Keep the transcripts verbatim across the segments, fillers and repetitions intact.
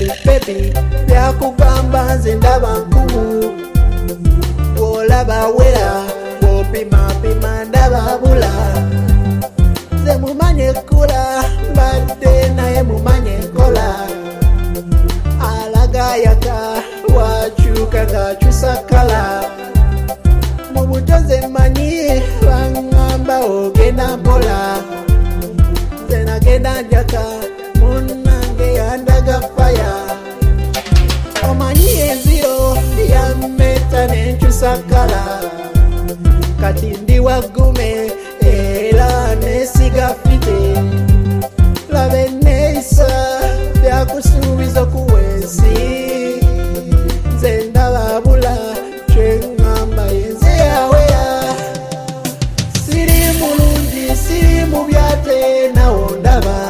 baby byakugamba nze ndaba nkubu olaba wera opima pima ndaba bula nze mumanye kula mbadde naye mumanye kola alagayaka wakyuka ng'akyusa kala mu buto nze mmanyi baŋŋamba ogenda mpola nze nagenda njaka munnange yandaga faya omanyi enziro yammeta nenkyusa kala kati ndi waggume era nesiga fite laba enneeyisa byakusuubiza okuwensi nze ndaba bula kyeŋŋamba yenze yawera siri mulungi siri mu byate nawo ndaba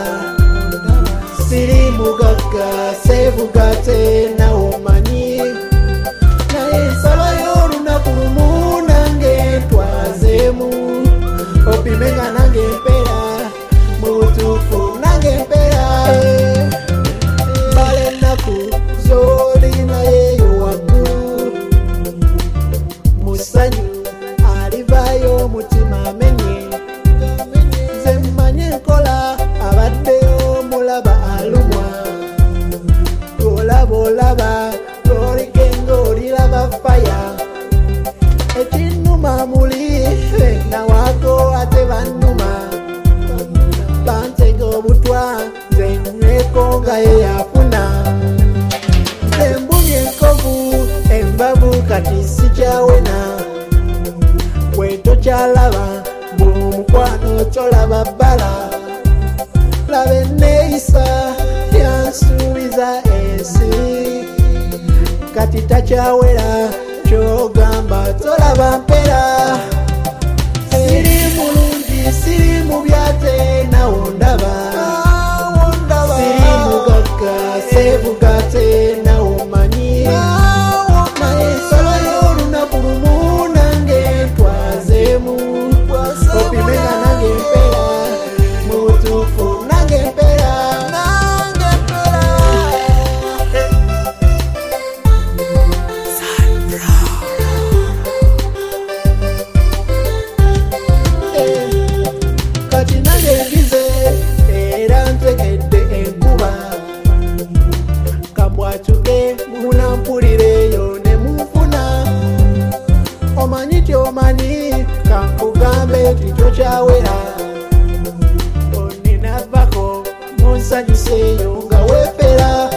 siri mugagga sebugate nawo manyi naye nsabayo olunaku lumu nange ntwazeemu opimenga nange mpera mu butuufu nange mpera mbala ennaku z'olinayeyo waggulu musanyu alivaayo omutima amenye nze mmanye nkola abaddeyo mulaba alumwa olaba olaba lolikenga oliraba faya ekinnuma muli nawako ate bannuma bantega obutwa nze nyweko nga ye yafuna nze mbumye enkovu embavu kati sikyawena bwe tokyalaba bw'omukwano tolaba bbala laba enneeyisa yansuubiza ensi kati takyawera kyogamba tolaba mpera siri mulungi siri mu byate nawo ndaba siri mugagga sebugate nawo manyi naye nsalayo olunaku lumu nange ntwazeemu opimenga nange mpera mu butuufu nange mpera nange mpera kati nange ngize era ntegedde enkuba kabwakyuke munampulireyo ne munfuna omanyi tyomanyi kankugambe titokyawera oninavako munsanyuseeyo nga weefera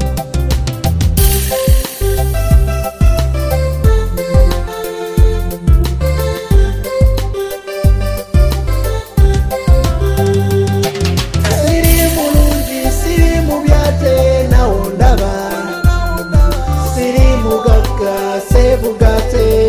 siri mulungi siri mu byate nawo ndaba siri mugagga sebugate